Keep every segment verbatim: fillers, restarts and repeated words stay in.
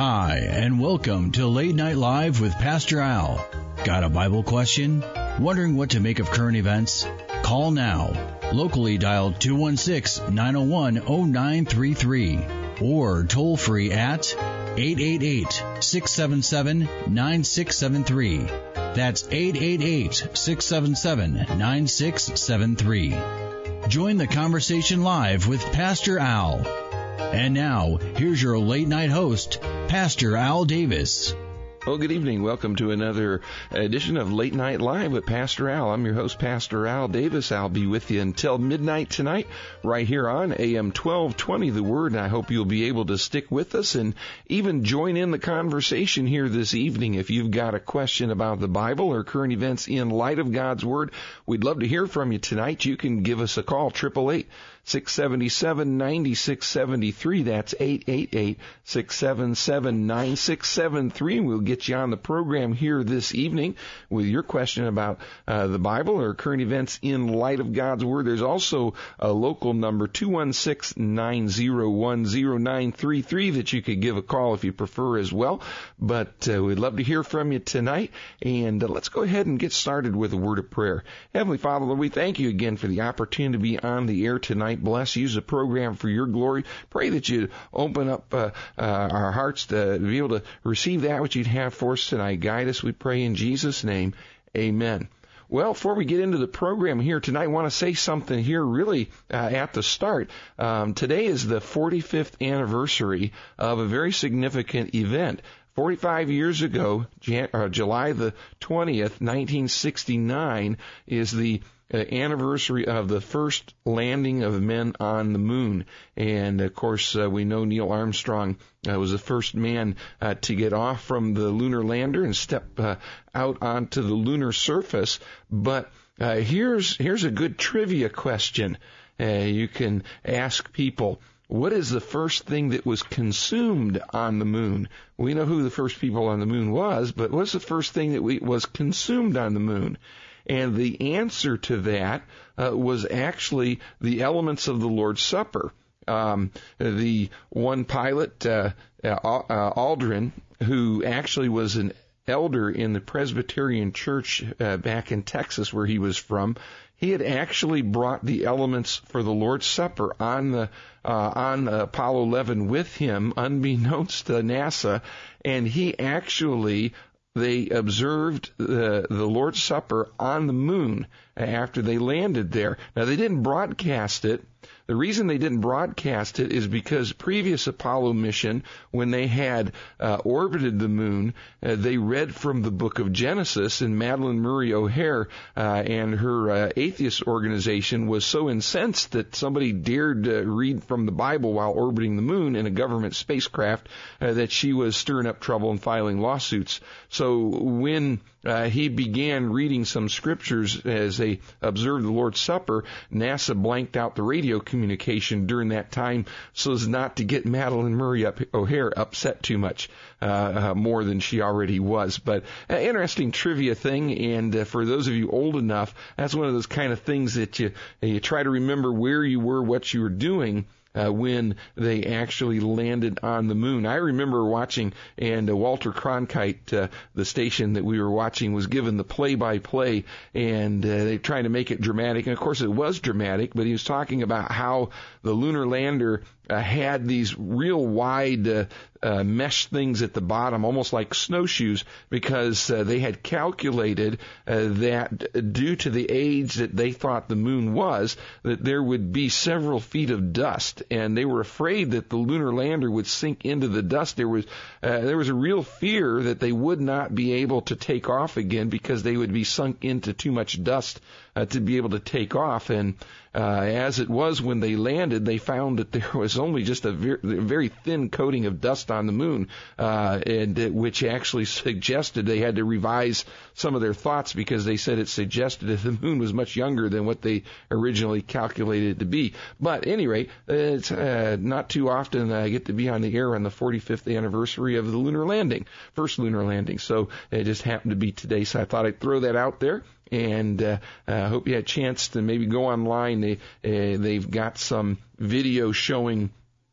Hi, and welcome to Late Night Live with Pastor Al. Got a Bible question? Wondering what to make of current events? Call now. Locally dial two one six, nine oh one, oh nine three three or toll free at eight eight eight, six seven seven, nine six seven three. That's eight eight eight, six seven seven, nine six seven three. Join the conversation live with Pastor Al. And now, here's your late night host, Pastor Al Davis. Well, good evening. Welcome to another edition of Late Night Live with Pastor Al. I'm your host, Pastor Al Davis. I'll be with you until midnight tonight, right here on A M twelve twenty, The Word, and I hope you'll be able to stick with us and even join in the conversation here this evening. If you've got a question about the Bible or current events in light of God's Word, we'd love to hear from you tonight. You can give us a call, eight eight eight, six seven seven, nine six seven three. That's eight eight eight, six seven seven, nine six seven three. We'll get you on the program here this evening with your question about uh, the Bible or current events in light of God's Word. There's also a local number, two one six, nine oh one, oh nine three three, that you could give a call if you prefer as well. But uh, we'd love to hear from you tonight. And uh, let's go ahead and get started with a word of prayer. Heavenly Father, Lord, we thank you again for the opportunity to be on the air tonight. Bless, use the program for your glory. Pray that you open up uh, uh, our hearts to be able to receive that which you'd have for us tonight. Guide us, we pray in Jesus' name. Amen. Well, before we get into the program here tonight, I want to say something here really uh, at the start. Um, today is the forty-fifth anniversary of a very significant event. forty-five years ago, Jan- uh, July the twentieth, nineteen sixty-nine, is the Uh, anniversary of the first landing of men on the moon. And of course, uh, we know Neil Armstrong uh, was the first man uh, to get off from the lunar lander and step uh, out onto the lunar surface. But uh, here's here's a good trivia question. Uh, you can ask people, what is the first thing that was consumed on the moon? We know who the first people on the moon was, but what's the first thing that we, was consumed on the moon? And the answer to that uh, was actually the elements of the Lord's Supper. Um, the one pilot, uh, uh, Aldrin, who actually was an elder in the Presbyterian Church uh, back in Texas where he was from, he had actually brought the elements for the Lord's Supper on the uh, on Apollo eleven with him, unbeknownst to NASA, and he actually They observed the, the Lord's Supper on the moon after they landed there. Now, they didn't broadcast it. The reason they didn't broadcast it is because previous Apollo mission, when they had uh, orbited the moon, uh, they read from the book of Genesis, and Madalyn Murray O'Hair uh, and her uh, atheist organization was so incensed that somebody dared uh, read from the Bible while orbiting the moon in a government spacecraft uh, that she was stirring up trouble and filing lawsuits. So when uh, he began reading some scriptures as they observed the Lord's Supper, NASA blanked out the radio communication during that time so as not to get Madalyn Murray O'Hair upset too much, uh, uh, more than she already was. But uh, interesting trivia thing, and uh, for those of you old enough, that's one of those kind of things that you, you try to remember where you were, what you were doing, Uh, when they actually landed on the moon. I remember watching, and uh, Walter Cronkite, uh, the station that we were watching, was given the play-by-play, and uh, they tried to make it dramatic. And, of course, it was dramatic, but he was talking about how the lunar lander uh, had these real wide uh, uh, mesh things at the bottom, almost like snowshoes, because uh, they had calculated uh, that due to the age that they thought the moon was, that there would be several feet of dust, and they were afraid that the lunar lander would sink into the dust. There was uh, there was a real fear that they would not be able to take off again because they would be sunk into too much dust uh, to be able to take off. And uh, as it was when they landed, they found that there was only just a very, very thin coating of dust on the moon, uh, and uh, which actually suggested they had to revise some of their thoughts, because they said it suggested that the moon was much younger than what they originally calculated it to be. But at any rate, it's uh, not too often I get to be on the air on the forty-fifth anniversary of the lunar landing, first lunar landing. So it just happened to be today, so I thought I'd throw that out there. And I uh, uh, hope you had a chance to maybe go online. They, uh, they've got some video showing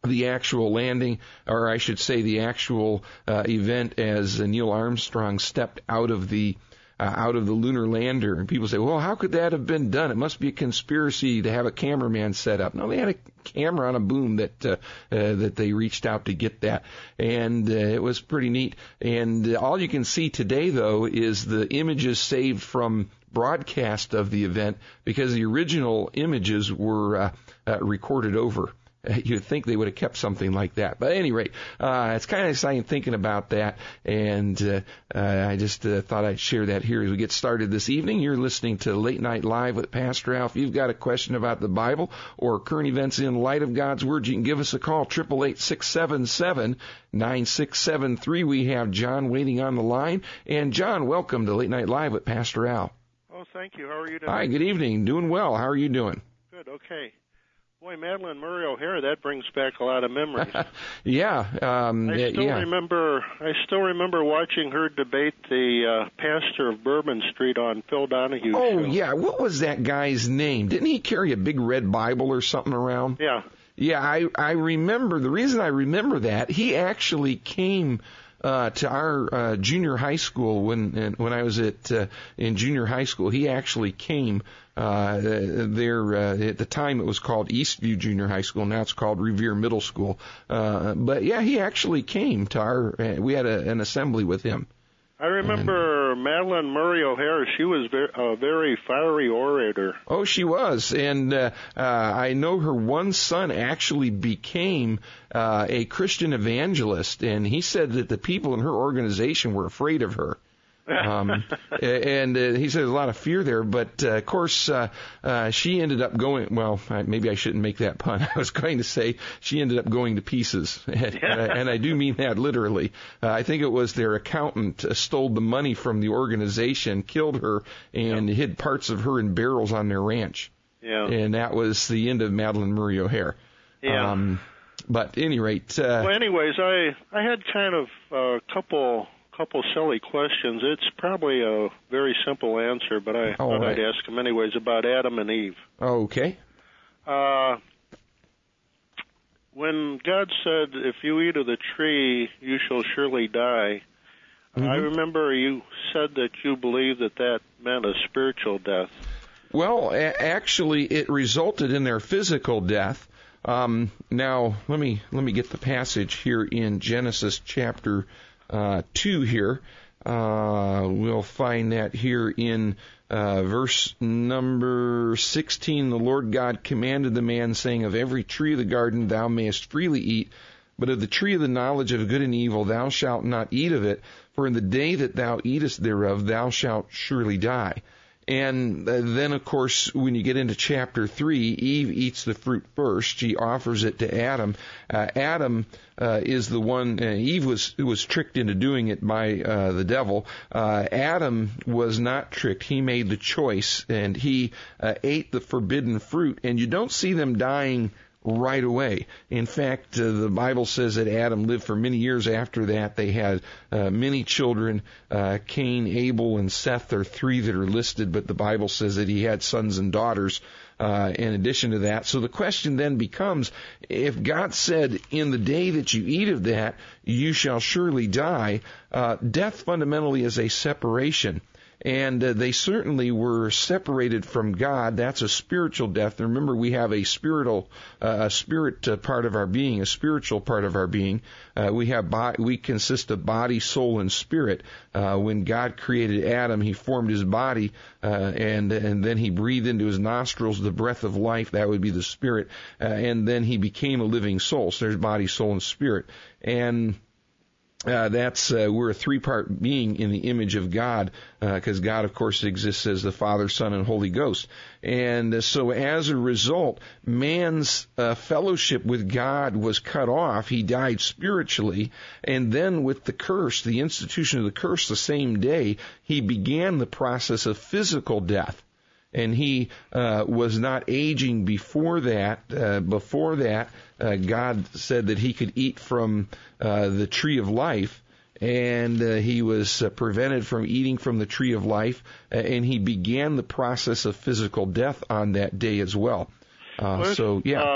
the actual landing, or I should say the actual uh, event as Neil Armstrong stepped out of the uh, out of the lunar lander. And people say, well, how could that have been done? It must be a conspiracy to have a cameraman set up. No, they had a camera on a boom that uh, uh, that they reached out to get that, and uh, it was pretty neat. And uh, all you can see today, though, is the images saved from broadcast of the event, because the original images were uh, uh, recorded over. You'd think they would have kept something like that. But at any rate, uh, it's kind of exciting thinking about that, and uh, uh, I just uh, thought I'd share that here as we get started this evening. You're listening to Late Night Live with Pastor Al. If you've got a question about the Bible or current events in light of God's Word, you can give us a call, eight eight eight, six seven seven, nine six seven three. We have John waiting on the line. And John, welcome to Late Night Live with Pastor Al. Oh, thank you. How are you doing? Hi, good evening. Doing well. How are you doing? Good, okay. Boy, Madeline Murray O'Hara, that brings back a lot of memories. yeah, um, I still yeah. remember. I still remember watching her debate the uh, pastor of Bourbon Street on Phil Donahue. Oh show. yeah, what was that guy's name? Didn't he carry a big red Bible or something around? Yeah. Yeah, I I remember. The reason I remember that, he actually came uh, to our uh, junior high school when when I was at uh, in junior high school. He actually came. Uh, there, uh, at the time it was called Eastview Junior High School. Now it's called Revere Middle School. Uh, but yeah, he actually came to our, uh, we had a, an assembly with him. I remember and, Madeline Murray O'Hara. She was very, a very fiery orator. Oh, she was. And, uh, uh, I know her one son actually became, uh, a Christian evangelist. And he said that the people in her organization were afraid of her. um, and uh, he said there's a lot of fear there, but uh, of course uh, uh, she ended up going. Well, I, maybe I shouldn't make that pun. I was going to say she ended up going to pieces, and, uh, and I do mean that literally. Uh, I think it was their accountant uh, stole the money from the organization, killed her, and yeah. hid parts of her in barrels on their ranch. Yeah, and that was the end of Madeline Murray O'Hara. Yeah. Um, but at any rate. Uh, well, anyways, I I had kind of a couple. couple silly questions. It's probably a very simple answer, but I oh, thought right. I'd ask them anyways about Adam and Eve. Okay. Uh, when God said, if you eat of the tree, you shall surely die, mm-hmm. I remember you said that you believed that that meant a spiritual death. Well, a- actually, it resulted in their physical death. Um, now, let me let me get the passage here in Genesis chapter Uh, two here. Uh, we'll find that here in uh, verse number sixteen. The Lord God commanded the man, saying, of every tree of the garden thou mayest freely eat, but of the tree of the knowledge of good and evil thou shalt not eat of it, for in the day that thou eatest thereof thou shalt surely die. And then, of course, when you get into chapter three, Eve eats the fruit first. She offers it to Adam. Uh, Adam uh, is the one. Uh, Eve was was tricked into doing it by uh, the devil. Uh, Adam was not tricked. He made the choice, and he uh, ate the forbidden fruit. And you don't see them dying right away. In fact, uh, the Bible says that Adam lived for many years after that. They had uh, many children. Uh, Cain, Abel, and Seth are three that are listed, but the Bible says that he had sons and daughters uh, in addition to that. So the question then becomes, if God said, in the day that you eat of that, you shall surely die, uh, death fundamentally is a separation. And uh, they certainly were separated from God. That's a spiritual death. And remember, we have a spiritual, uh, a spirit uh, part of our being, a spiritual part of our being. Uh, we have bo- we consist of body, soul, and spirit. Uh, when God created Adam, He formed his body, uh, and and then He breathed into his nostrils the breath of life. That would be the spirit, uh, and then he became a living soul. So there's body, soul, and spirit, and Uh, that's uh, we're a three-part being in the image of God, because uh, God, of course, exists as the Father, Son, and Holy Ghost. And uh, so, as a result, man's uh, fellowship with God was cut off. He died spiritually, and then with the curse, the institution of the curse, the same day, he began the process of physical death. And he uh, was not aging before that. Uh, before that, uh, God said that he could eat from uh, the tree of life, and uh, he was uh, prevented from eating from the tree of life, uh, and he began the process of physical death on that day as well. Uh, well so, yeah. Uh,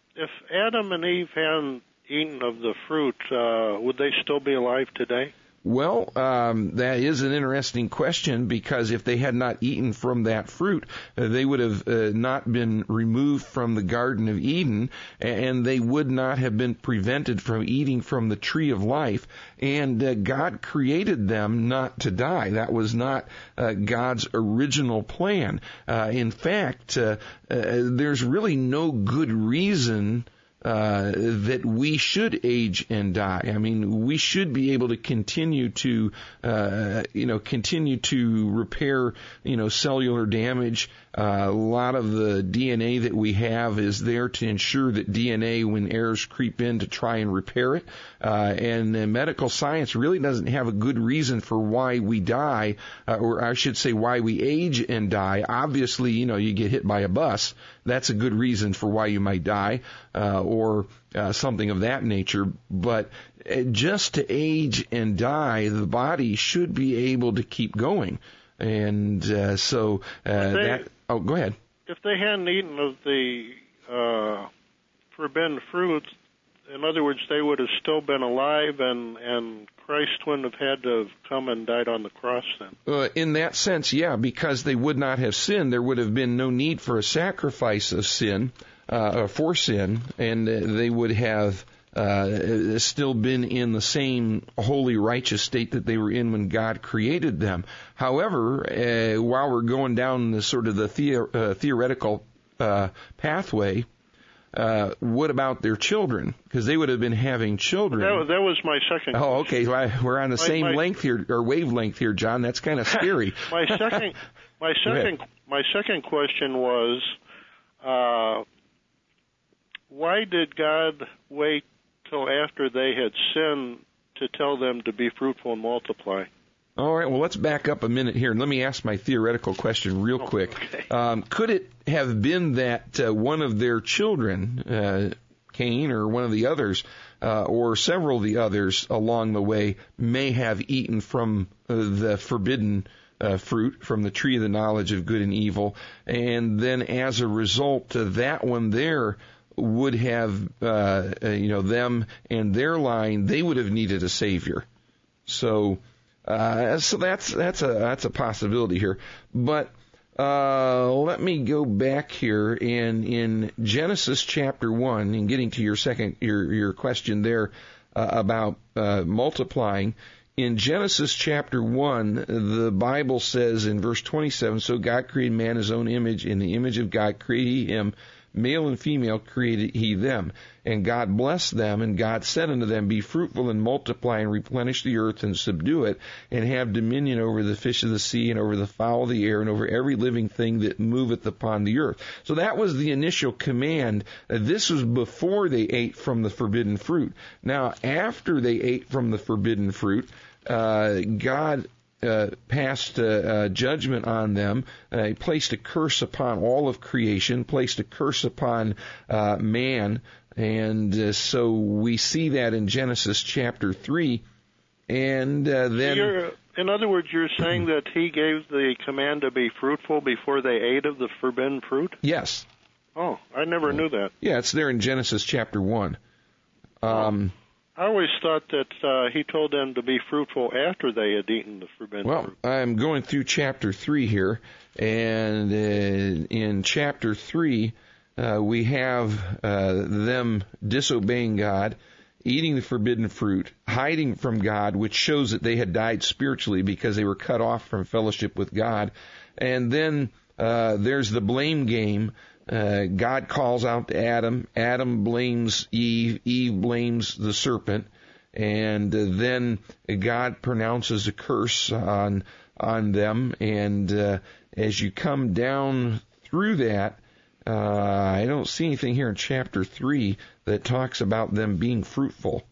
if Adam and Eve hadn't eaten of the fruit, uh, would they still be alive today? Well, um, that is an interesting question, because if they had not eaten from that fruit, uh, they would have uh, not been removed from the Garden of Eden, and they would not have been prevented from eating from the tree of life. And uh, God created them not to die. That was not uh, God's original plan. Uh, in fact, uh, uh, there's really no good reason Uh, that we should age and die. I mean, we should be able to continue to, uh, you know, continue to repair, you know, cellular damage. Uh, a lot of the D N A that we have is there to ensure that D N A, when errors creep in, to try and repair it. Uh, and uh, medical science really doesn't have a good reason for why we die, uh, or I should say why we age and die. Obviously, you know, you get hit by a bus. That's a good reason for why you might die, uh, or uh, something of that nature. But just to age and die, the body should be able to keep going. And uh, so uh, they, that. Oh, go ahead. If they hadn't eaten of the uh, forbidden fruit, in other words, they would have still been alive, and, and Christ wouldn't have had to have come and died on the cross then. Uh, in that sense, yeah, because they would not have sinned. There would have been no need for a sacrifice of sin, uh, for sin, and uh, they would have uh, still been in the same holy, righteous state that they were in when God created them. However, uh, while we're going down the sort of the, the- uh, theoretical uh, pathway, Uh, what about their children? Because they would have been having children. That, that was my second question. Oh, okay. Well, we're on the my, same my, length here, or wavelength here, John. That's kind of scary. my second, my second, my second question was, uh, why did God wait till after they had sinned to tell them to be fruitful and multiply? All right, well, let's back up a minute here, and let me ask my theoretical question real quick. Okay. Um, could it have been that uh, one of their children, uh, Cain or one of the others, uh, or several of the others along the way, may have eaten from uh, the forbidden uh, fruit, from the tree of the knowledge of good and evil, and then as a result, uh, that one there would have, uh, uh, you know, them and their line, they would have needed a savior. So... Uh, so that's that's a that's a possibility here, but uh, let me go back here in in Genesis chapter one, and getting to your second your your question there uh, about uh, multiplying. In Genesis chapter one, the Bible says in verse twenty-seven, "So God created man in his own image, in the image of God created he him, male and female created he them. And God blessed them, and God said unto them, Be fruitful and multiply, and replenish the earth, and subdue it, and have dominion over the fish of the sea, and over the fowl of the air, and over every living thing that moveth upon the earth." So that was the initial command. This was before they ate from the forbidden fruit. Now, after they ate from the forbidden fruit, uh, God Uh, passed uh, uh, judgment on them. Uh, he placed a curse upon all of creation, placed a curse upon uh, man, and uh, so we see that in Genesis chapter three. And uh, then, you're, in other words, you're saying that he gave the command to be fruitful before they ate of the forbidden fruit? Yes. Oh, I never knew that. Yeah, it's there in Genesis chapter one. Um, oh. I always thought that uh, he told them to be fruitful after they had eaten the forbidden well, fruit. Well, I'm going through chapter three here, and uh, in chapter three, uh, we have uh, them disobeying God, eating the forbidden fruit, hiding from God, which shows that they had died spiritually because they were cut off from fellowship with God. And then uh, there's the blame game. Uh, God calls out to Adam. Adam blames Eve. Eve blames the serpent. And uh, then God pronounces a curse on on them. And uh, as you come down through that, uh, I don't see anything here in chapter three that talks about them being fruitful.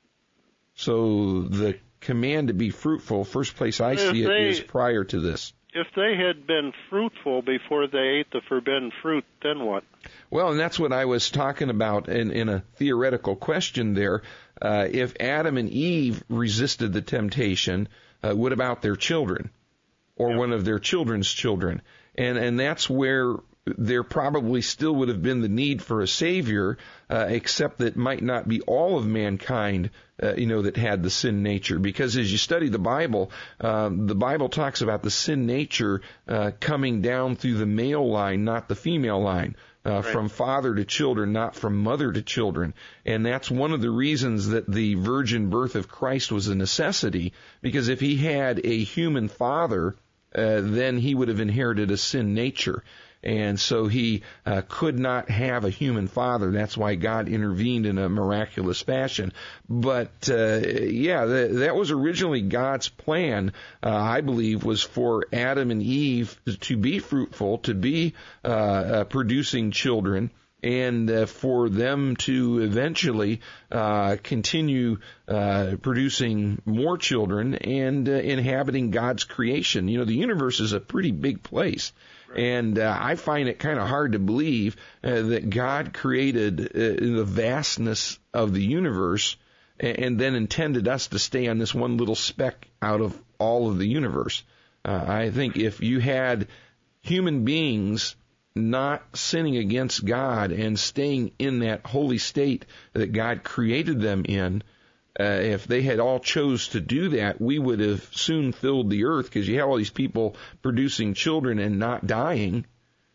So the command to be fruitful, first place I see it is prior to this. If they had been fruitful before they ate the forbidden fruit, then what? Well, and that's what I was talking about in, in a theoretical question there. Uh, if Adam and Eve resisted the temptation, uh, what about their children or yeah. one of their children's children? And and that's where there probably still would have been the need for a Savior, uh, except that might not be all of mankind, uh, you know, that had the sin nature. Because as you study the Bible, um, the Bible talks about the sin nature uh, coming down through the male line, not the female line. Uh, right. From father to children, not from mother to children. And that's one of the reasons that the virgin birth of Christ was a necessity, because if he had a human father, uh, then he would have inherited a sin nature. And so he uh, could not have a human father. That's why God intervened in a miraculous fashion. But, uh, yeah, th- that was originally God's plan, uh, I believe, was for Adam and Eve to be fruitful, to be uh, uh, producing children, and uh, for them to eventually uh, continue uh, producing more children and uh, inhabiting God's creation. You know, the universe is a pretty big place. And uh, I find it kind of hard to believe uh, that God created uh, the vastness of the universe and, and then intended us to stay on this one little speck out of all of the universe. Uh, I think if you had human beings not sinning against God and staying in that holy state that God created them in, Uh, if they had all chose to do that, we would have soon filled the earth, because you have all these people producing children and not dying.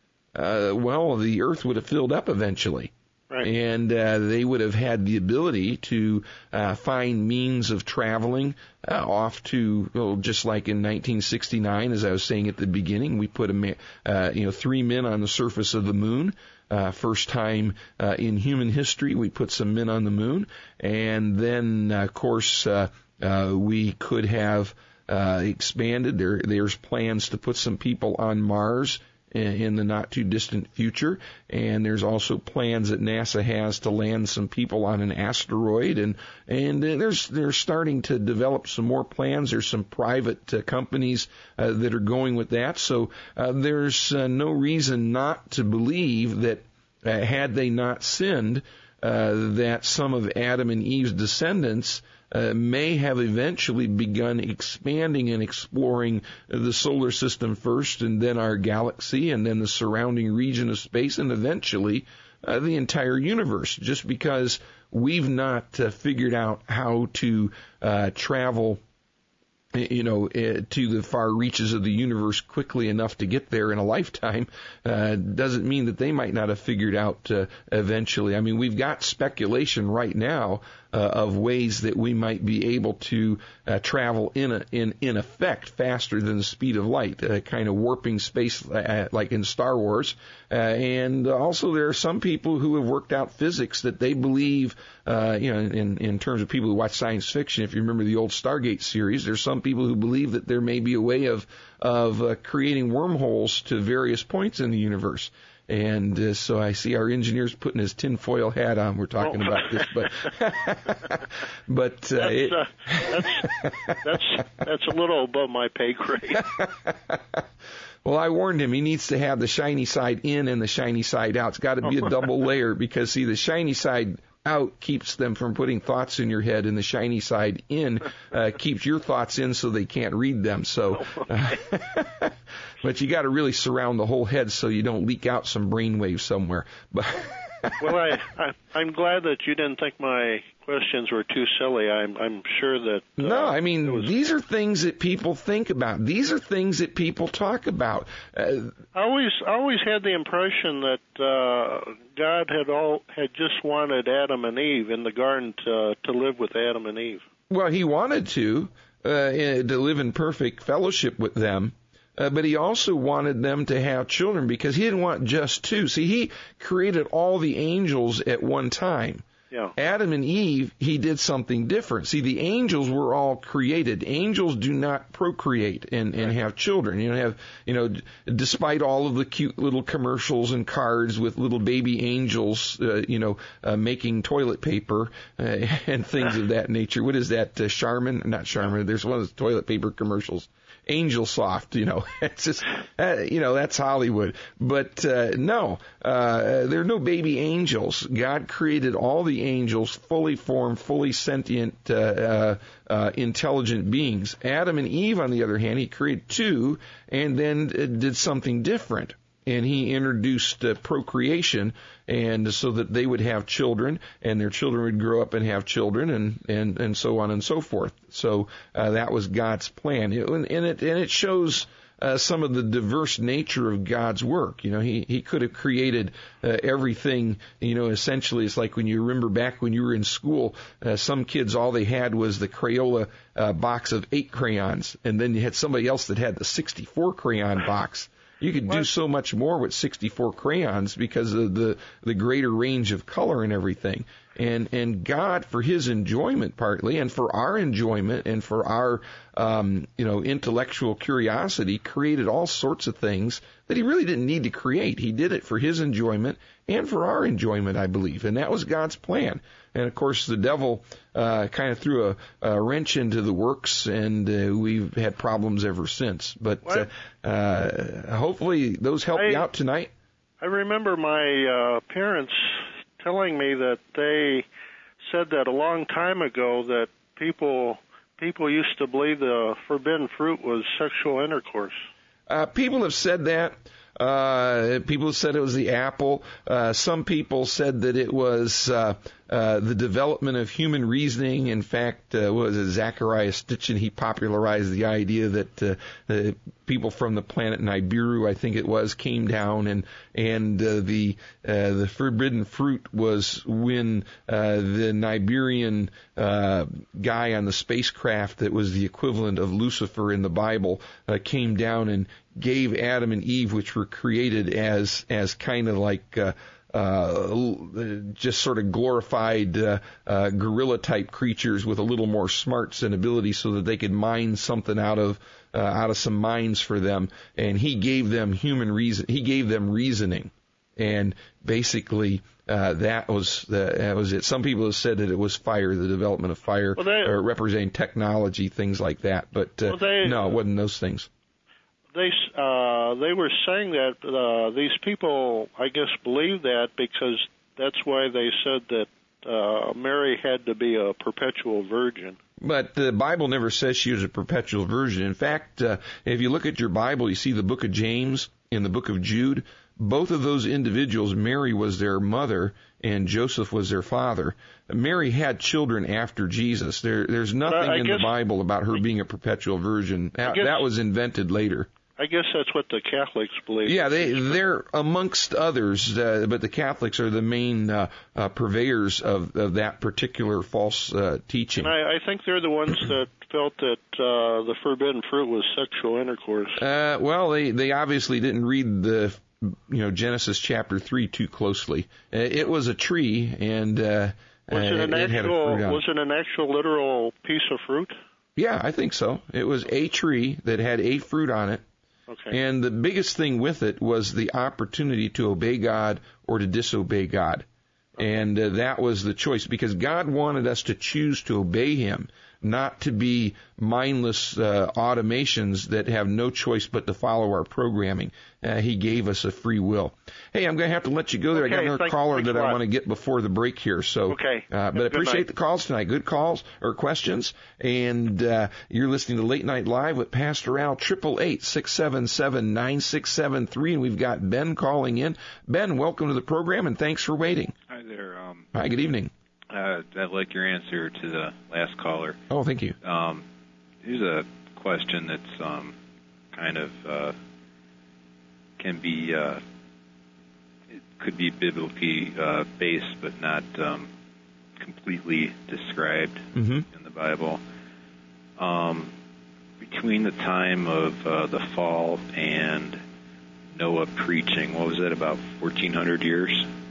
Uh, well, the earth would have filled up eventually. Right. And uh, they would have had the ability to uh, find means of traveling uh, off to, well, just like in nineteen sixty-nine, as I was saying at the beginning, we put a ma- uh, you know three men on the surface of the moon. Uh, first time uh, in human history, we put some men on the moon, and then, uh, of course, uh, uh, we could have uh, expanded. There, there's plans to put some people on Mars in, in the not too distant future, and there's also plans that NASA has to land some people on an asteroid, and and uh, there's they're starting to develop some more plans. There's some private uh, companies uh, that are going with that, so uh, there's uh, no reason not to believe that uh, had they not sinned, uh, that some of Adam and Eve's descendants Uh, may have eventually begun expanding and exploring the solar system first, and then our galaxy, and then the surrounding region of space, and eventually uh, the entire universe, just because we've not uh, figured out how to uh, travel, you know, uh, to the far reaches of the universe quickly enough to get there in a lifetime, uh, doesn't mean that they might not have figured out uh, eventually. I mean, we've got speculation right now Uh, of ways that we might be able to uh, travel in a, in in effect faster than the speed of light, uh, kind of warping space uh, like in Star Wars. Uh, and also there are some people who have worked out physics that they believe, uh, you know, in, in terms of people who watch science fiction, if you remember the old Stargate series, there's some people who believe that there may be a way of, of uh, creating wormholes to various points in the universe. And uh, so I see our engineer's putting his tinfoil hat on. We're talking oh. about this, but but uh, that's, it, uh, that's that's that's a little above my pay grade. Well, I warned him he needs to have the shiny side in and the shiny side out. It's got to be a double layer, because see, the shiny side out keeps them from putting thoughts in your head, and the shiny side in uh, keeps your thoughts in so they can't read them. So, uh, but you got to really surround the whole head so you don't leak out some brainwaves somewhere. But well, I, I I'm glad that you didn't think my questions were too silly. I'm I'm sure that uh, no, I mean was... these are things that people think about. These are things that people talk about. Uh, I always I always had the impression that uh, God had all had just wanted Adam and Eve in the garden to to live with Adam and Eve. Well, he wanted to uh, to live in perfect fellowship with them. Uh, but he also wanted them to have children, because he didn't want just two. See, he created all the angels at one time. Yeah. Adam and Eve, he did something different. See, the angels were all created. Angels do not procreate and, and have children. You know, have, you know, despite all of the cute little commercials and cards with little baby angels, uh, you know, uh, making toilet paper uh, and things of that nature. What is that? Uh, Charmin? Not Charmin. There's one of those toilet paper commercials. Angel Soft, you know, it's just, uh, you know, that's Hollywood. But uh, no, uh, there are no baby angels. God created all the angels fully formed, fully sentient, uh, uh, uh, intelligent beings. Adam and Eve, on the other hand, he created two and then did something different. and he introduced uh, procreation, and so that they would have children, and their children would grow up and have children, and and and so on and so forth. So uh, that was God's plan, it, and it and it shows Uh, some of the diverse nature of God's work. You know, he, he could have created uh, everything, you know, essentially it's like when you remember back when you were in school, uh, some kids, all they had was the Crayola uh, box of eight crayons, and then you had somebody else that had the sixty-four crayon box. You could do so much more with sixty-four crayons because of the, the greater range of color and everything. And, and God, for his enjoyment partly, and for our enjoyment and for our, um, you know, intellectual curiosity, created all sorts of things that he really didn't need to create. He did it for his enjoyment and for our enjoyment, I believe. And that was God's plan. And, of course, the devil uh, kind of threw a, a wrench into the works, and uh, we've had problems ever since. But uh, uh, hopefully those help I, you out tonight. I remember my uh, parents telling me that they said that a long time ago that people people used to believe the forbidden fruit was sexual intercourse. Uh, people have said that. Uh, people have said it was the apple. Uh, some people said that it was uh, uh, the development of human reasoning. In fact, uh, what was it, Zachariah Stitchin? He popularized the idea that uh, the people from the planet Nibiru, I think it was, came down, and and uh, the uh, the forbidden fruit was when uh, the Nibirian uh, guy on the spacecraft that was the equivalent of Lucifer in the Bible uh, came down and gave Adam and Eve, which were created as as kind of like uh, uh, just sort of glorified uh, uh, gorilla-type creatures with a little more smarts and ability, so that they could mine something out of uh, out of some mines for them. And he gave them human reason. He gave them reasoning, and basically uh, that was the, that was it. Some people have said that it was fire, the development of fire, well, they, or representing technology, things like that. But uh, well, they, no, it wasn't those things. They uh, they were saying that uh, these people, I guess, believe that because that's why they said that uh, Mary had to be a perpetual virgin. But the Bible never says she was a perpetual virgin. In fact, uh, if you look at your Bible, you see the book of James and the book of Jude. Both of those individuals, Mary was their mother and Joseph was their father. Mary had children after Jesus. There, there's nothing in guess, the Bible about her being a perpetual virgin. That, guess, that was invented later. I guess that's what the Catholics believe. Yeah, they, they're amongst others, uh, but the Catholics are the main uh, uh, purveyors of, of that particular false uh, teaching. And I, I think they're the ones that felt that uh, the forbidden fruit was sexual intercourse. Uh, well, they, they obviously didn't read the you know Genesis chapter three too closely. Uh, it was a tree, and uh, was it, an it, actual, it had a fruit on. Was it an actual literal piece of fruit? Yeah, I think so. It was a tree that had a fruit on it. Okay. And the biggest thing with it was the opportunity to obey God or to disobey God. Okay. And uh, that was the choice, because God wanted us to choose to obey Him, not to be mindless uh, automations that have no choice but to follow our programming. Uh, he gave us a free will. Hey, I'm going to have to let you go there. Okay, I got another thanks, caller thanks that I want to get before the break here. So, okay. uh, but I appreciate night. the calls tonight. Good calls or questions. And uh, you're listening to Late Night Live with Pastor Al, eight eight eight, six seven seven, nine six seven three. And we've got Ben calling in. Ben, welcome to the program, and thanks for waiting. Hi there. Um, Hi, good evening. Uh, I like your answer to the last caller. Oh, thank you. Um, here's a question that's um, kind of uh, can be uh, it could be biblically uh, based, but not um, completely described mm-hmm. in the Bible. Um, between the time of uh, the fall and Noah preaching, what was that, about fourteen hundred years?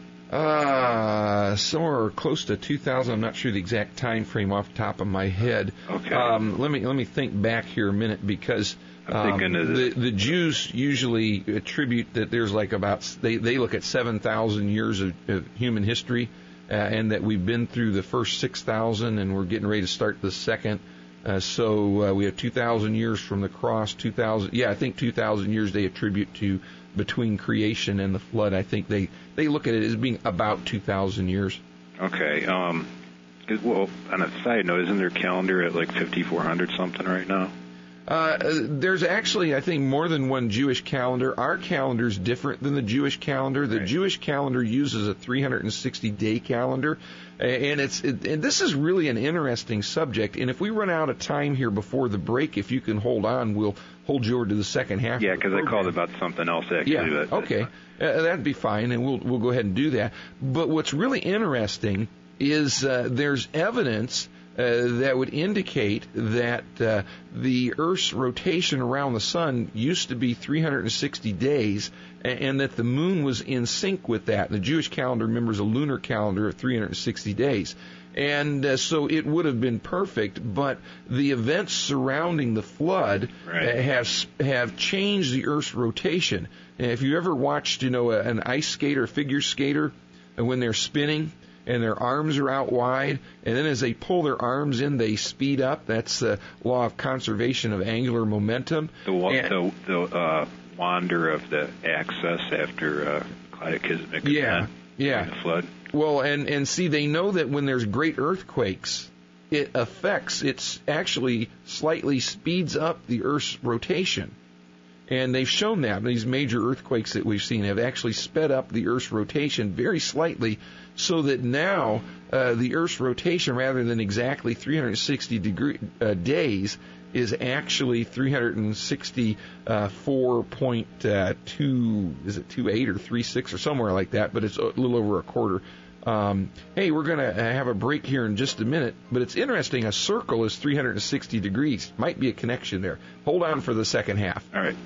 Uh, somewhere close to two thousand. I'm not sure the exact time frame off the top of my head. Okay. Um, let me let me think back here a minute, because um, the the Jews usually attribute that there's like about they they look at seven thousand years of, of human history, uh, and that we've been through the first six thousand, and we're getting ready to start the second. Uh, so uh, we have two thousand years from the cross. two thousand, yeah, I think two thousand years they attribute to between creation and the flood. I think they, they look at it as being about two thousand years. Okay. Um, well, on a side note, isn't their calendar at like fifty-four hundred something right now? Uh, there's actually, I think, more than one Jewish calendar. Our calendar is different than the Jewish calendar. The right. Jewish calendar uses a three hundred sixty day calendar, and it's it, and this is really an interesting subject. And if we run out of time here before the break, if you can hold on, we'll hold you over to the second half. Yeah, because I called about something else actually. Yeah, but okay, uh, that'd be fine, and we'll we'll go ahead and do that. But what's really interesting is uh, there's evidence Uh, that would indicate that uh, the Earth's rotation around the sun used to be three hundred sixty days, and, and that the moon was in sync with that. The Jewish calendar, remember, is a lunar calendar of three hundred sixty days. And uh, so it would have been perfect, but the events surrounding the flood right. uh, have have changed the Earth's rotation. And if you ever watched, you know, a, an ice skater, figure skater, and when they're spinning, and their arms are out wide, and then as they pull their arms in, they speed up. That's the law of conservation of angular momentum. The, and, the, the uh, wander of the axis after uh, cataclysmic yeah, event, yeah. the flood. Well, and, and see, they know that when there's great earthquakes, it affects, it actually slightly speeds up the Earth's rotation. And they've shown that. These major earthquakes that we've seen have actually sped up the Earth's rotation very slightly, so that now uh, the Earth's rotation, rather than exactly three hundred sixty degree, uh, days, is actually three hundred sixty-four point two, is it two eight or three six or somewhere like that, but it's a little over a quarter. Um, hey, we're going to have a break here in just a minute, but it's interesting. A circle is three hundred sixty degrees. Might be a connection there. Hold on for the second half. All right.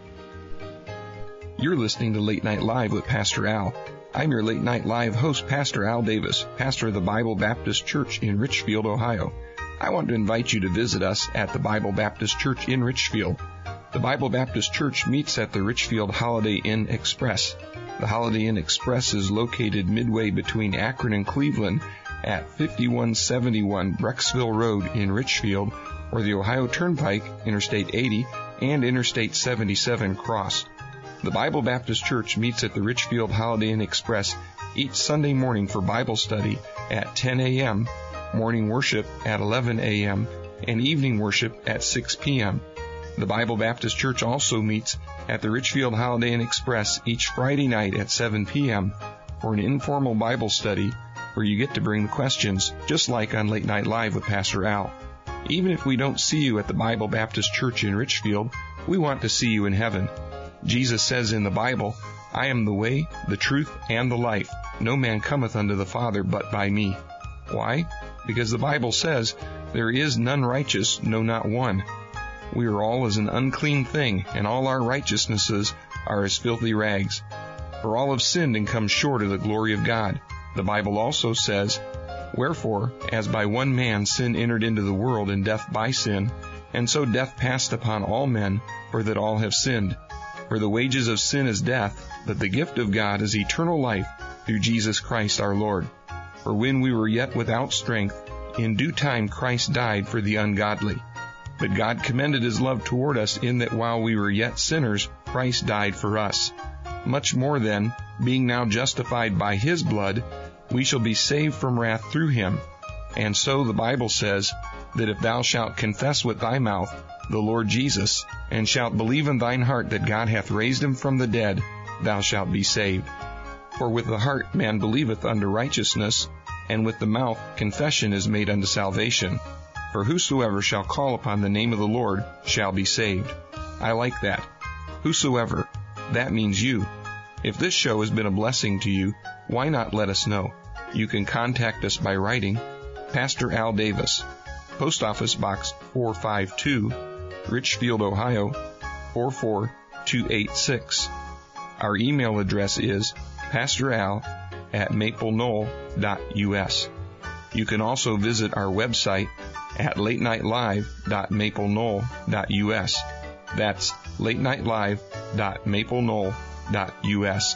You're listening to Late Night Live with Pastor Al. I'm your Late Night Live host, Pastor Al Davis, pastor of the Bible Baptist Church in Richfield, Ohio. I want to invite you to visit us at the Bible Baptist Church in Richfield. The Bible Baptist Church meets at the Richfield Holiday Inn Express. The Holiday Inn Express is located midway between Akron and Cleveland at fifty-one seventy-one Brecksville Road in Richfield, or the Ohio Turnpike, Interstate eighty, and Interstate seventy-seven cross. The Bible Baptist Church meets at the Richfield Holiday Inn Express each Sunday morning for Bible study at ten a.m., morning worship at eleven a.m., and evening worship at six p.m. The Bible Baptist Church also meets at the Richfield Holiday Inn Express each Friday night at seven p.m. for an informal Bible study where you get to bring the questions, just like on Late Night Live with Pastor Al. Even if we don't see you at the Bible Baptist Church in Richfield, we want to see you in heaven. Jesus says in the Bible, I am the way, the truth, and the life. No man cometh unto the Father but by me. Why? Because the Bible says, there is none righteous, no, not one. We are all as an unclean thing, and all our righteousnesses are as filthy rags. For all have sinned and come short of the glory of God. The Bible also says, Wherefore, as by one man sin entered into the world, and death by sin, and so death passed upon all men, for that all have sinned. For the wages of sin is death, but the gift of God is eternal life through Jesus Christ our Lord. For when we were yet without strength, in due time Christ died for the ungodly. But God commended his love toward us in that while we were yet sinners, Christ died for us. Much more then, being now justified by his blood, we shall be saved from wrath through him. And so the Bible says that if thou shalt confess with thy mouth the Lord Jesus, and shalt believe in thine heart that God hath raised him from the dead, thou shalt be saved. For with the heart man believeth unto righteousness, and with the mouth confession is made unto salvation. For whosoever shall call upon the name of the Lord shall be saved. I like that. Whosoever. That means you. If this show has been a blessing to you, why not let us know? You can contact us by writing Pastor Al Davis, Post Office Box four five two, Richfield, Ohio four four two eight six. Our email address is pastoral at maple knoll dot u s. You can also visit our website at late night live dot maple knoll dot u s. That's late night live dot maple knoll dot u s.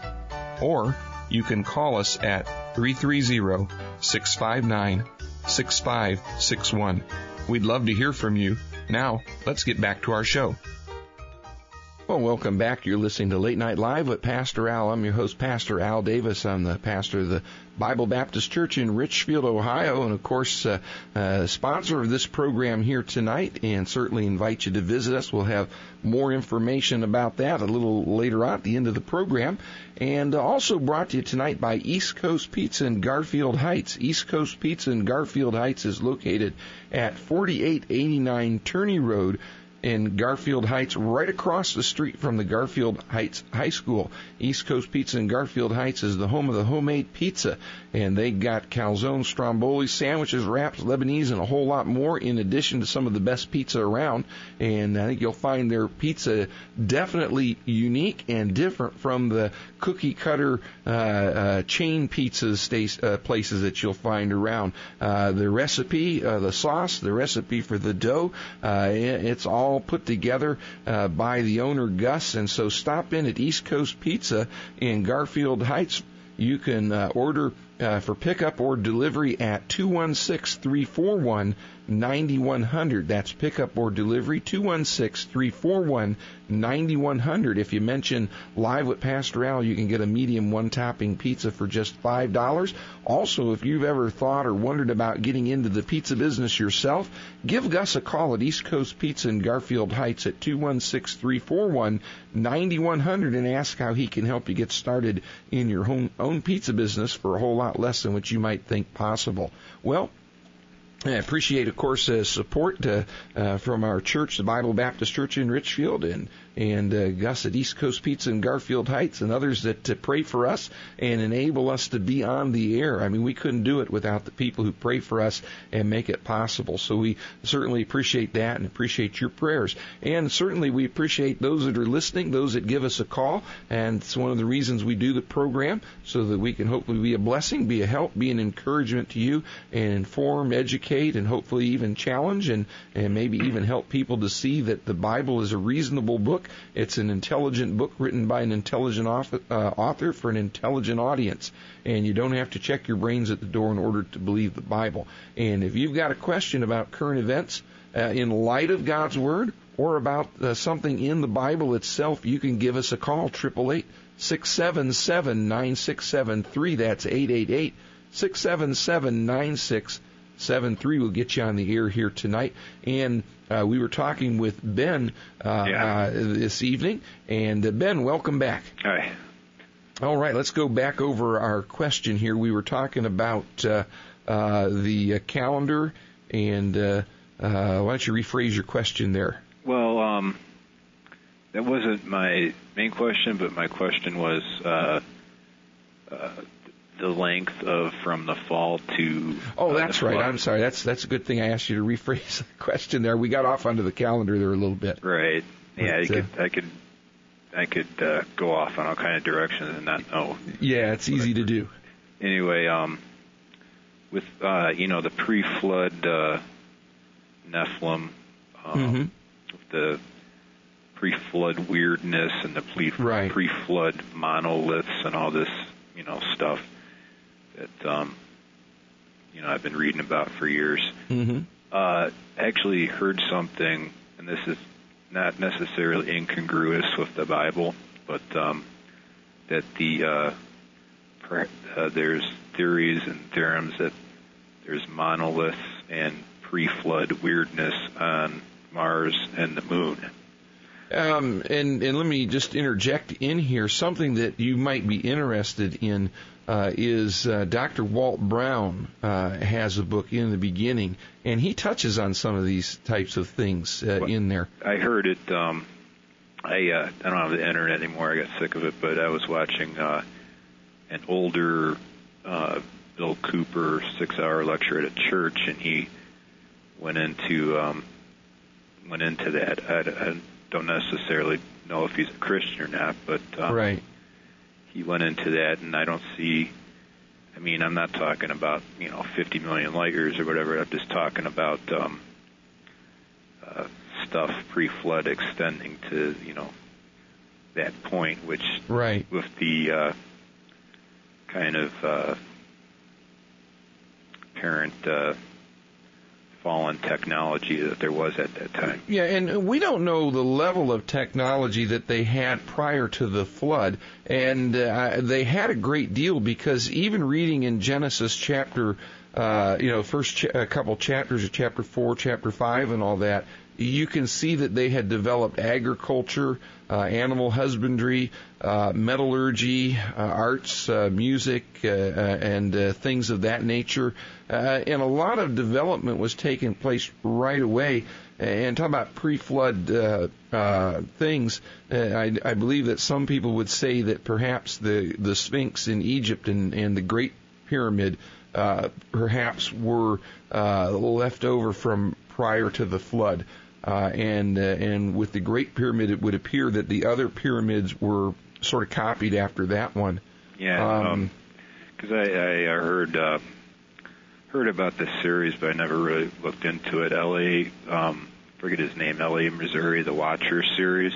Or you can call us at three three zero, six five nine, six five six one. We'd love to hear from you. Now, let's get back to our show. Well, welcome back. You're listening to Late Night Live with Pastor Al. I'm your host, Pastor Al Davis. I'm the pastor of the Bible Baptist Church in Richfield, Ohio, and, of course, uh, uh, sponsor of this program here tonight, and certainly invite you to visit us. We'll have more information about that a little later on at the end of the program. And uh, also brought to you tonight by East Coast Pizza in Garfield Heights. East Coast Pizza in Garfield Heights is located at forty-eight eighty-nine Turney Road in Garfield Heights, right across the street from the Garfield Heights High School. East Coast Pizza in Garfield Heights is the home of the homemade pizza, and they got calzones, stromboli, sandwiches, wraps, Lebanese, and a whole lot more, in addition to some of the best pizza around. And I think you'll find their pizza definitely unique and different from the cookie-cutter uh, uh, chain pizza stace, uh, places that you'll find around. Uh, the recipe, uh, the sauce, the recipe for the dough, uh, it's all put together uh, by the owner, Gus. And so stop in at East Coast Pizza in Garfield Heights. You can uh, order uh, for pickup or delivery at two one six, three four one, nine one zero zero. That's pickup or delivery, two one six, three four one, nine one zero zero. If you mention Live with Pastor Al, you can get a medium one-topping pizza for just five dollars. Also, if you've ever thought or wondered about getting into the pizza business yourself, give Gus a call at East Coast Pizza in Garfield Heights at two one six, three four one, nine one zero zero and ask how he can help you get started in your own, own pizza business for a whole lot less than what you might think possible. Well, I appreciate, of course, uh, support uh, uh, from our church, the Bible Baptist Church in Richfield, and and uh, Gus at East Coast Pizza in Garfield Heights, and others that uh, pray for us and enable us to be on the air. I mean, we couldn't do it without the people who pray for us and make it possible. So we certainly appreciate that and appreciate your prayers. And certainly we appreciate those that are listening, those that give us a call. And it's one of the reasons we do the program, so that we can hopefully be a blessing, be a help, be an encouragement to you, and inform, educate, and hopefully even challenge, and, and maybe even help people to see that the Bible is a reasonable book. It's an intelligent book written by an intelligent author, uh, author for an intelligent audience. And you don't have to check your brains at the door in order to believe the Bible. And if you've got a question about current events uh, in light of God's Word, or about uh, something in the Bible itself, you can give us a call, eight eight eight, six seven seven, nine six seven three. That's eight eight eight, six seven seven, nine six seven three. We'll get you on the air here tonight. And uh, we were talking with Ben uh, yeah. uh, this evening. And uh, Ben, welcome back. Hi. All right, let's go back over our question here. We were talking about uh, uh, the uh, calendar, and uh, uh, why don't you rephrase your question there? Well, um, that wasn't my main question, but my question was uh, uh, the length of from the fall to... Oh, uh, that's right. flood. I'm sorry. That's that's a good thing I asked you to rephrase the question there. We got off onto the calendar there a little bit. Right. Yeah, But, I uh, could, I could, I could uh, go off on all kind of directions and not know. Yeah, it's easy to do. Anyway, um, with uh, you know the pre-flood uh, Nephilim, um, Mm-hmm. the pre-flood weirdness and the pre- Right. pre-flood monoliths and all this, you know, stuff that um, you know I've been reading about for years. Mm-hmm. Uh, actually heard something, and this is not necessarily incongruous with the Bible, but um, that the uh, per, uh, there's theories and theorems that there's monoliths and pre-flood weirdness on Mars and the Moon. Um, and, and let me just interject in here. Something that you might be interested in uh, is uh, Doctor Walt Brown uh, has a book, In the Beginning, and he touches on some of these types of things uh, in there. I heard it. Um, I uh, I don't have the internet anymore. I got sick of it, but I was watching uh, an older uh, Bill Cooper six-hour lecture at a church, and he went into um, went into that. I, I don't necessarily know if he's a Christian or not, but um, Right. he went into that, and I don't see. I mean, I'm not talking about you know fifty million light years or whatever. I'm just talking about um, uh, stuff pre-flood extending to you know that point, which Right. with the uh, kind of uh, apparent uh, fallen technology that there was at that time. Yeah, and we don't know the level of technology that they had prior to the flood, and uh, they had a great deal, because even reading in Genesis chapter, uh, you know, first ch- a couple chapters of chapter four, chapter five, and all that, you can see that they had developed agriculture, uh, animal husbandry, uh, metallurgy, uh, arts, uh, music, uh, uh, and uh, things of that nature. Uh, and a lot of development was taking place right away. And talking about pre-flood uh, uh, things, uh, I, I believe that some people would say that perhaps the, the Sphinx in Egypt and, and the Great Pyramid uh, perhaps were uh, left over from prior to the flood. Uh, and uh, and with the Great Pyramid, it would appear that the other pyramids were sort of copied after that one. Yeah, because um, um, I, I heard uh, heard about this series, but I never really looked into it. L A, um, forget his name, L A, Missouri, the Watcher series.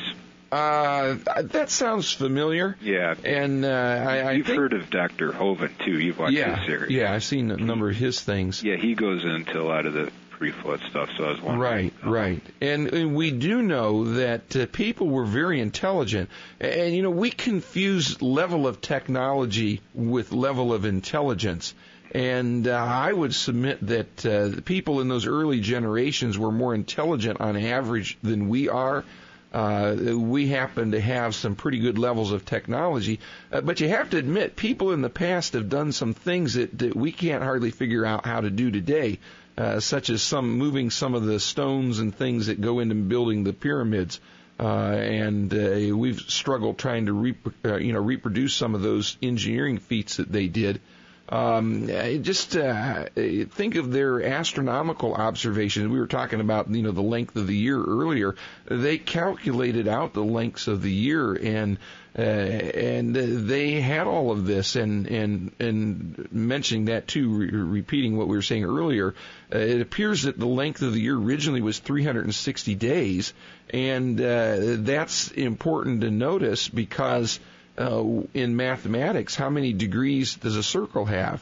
Uh, that sounds familiar. Yeah, and uh, I, I you've think, heard of Doctor Hovind too. You've watched yeah, his series. Yeah, I've seen a number of his things. Yeah, he goes into a lot of the pre-flood stuff, so I was wondering. Right, um, right. And, and we do know that uh, people were very intelligent. And, you know, we confuse level of technology with level of intelligence. And uh, I would submit that uh, people in those early generations were more intelligent on average than we are. Uh, we happen to have some pretty good levels of technology. Uh, but you have to admit, people in the past have done some things that, that we can't hardly figure out how to do today. Uh, such as some moving some of the stones and things that go into building the pyramids, uh, and uh, we've struggled trying to rep- uh, you know reproduce some of those engineering feats that they did. Um, just uh, think of their astronomical observations. We were talking about you know the length of the year earlier. They calculated out the lengths of the year, and uh, and they had all of this. And and and mentioning that too, re- repeating what we were saying earlier, uh, it appears that the length of the year originally was three hundred sixty days, and uh, that's important to notice because. Uh, in mathematics, how many degrees does a circle have?